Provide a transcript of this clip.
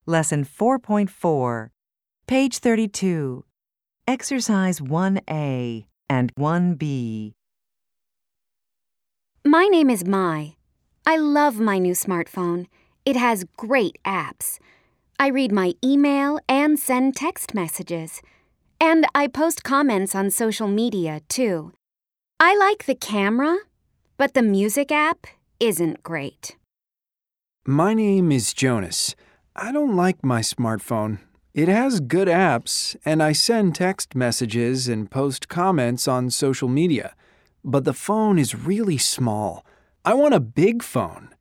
Lesson 4.4, page 32, Exercise 1A and 1B. My name is Mai. I love my new smartphone. It has great apps. I read my email and send text messages. And I post comments on social media, too. I like the camera, but the music app isn't great. My name is Jonas. I don't like my smartphone. It has good apps, and I send text messages and post comments on social media. But the phone is really small. I want a big phone.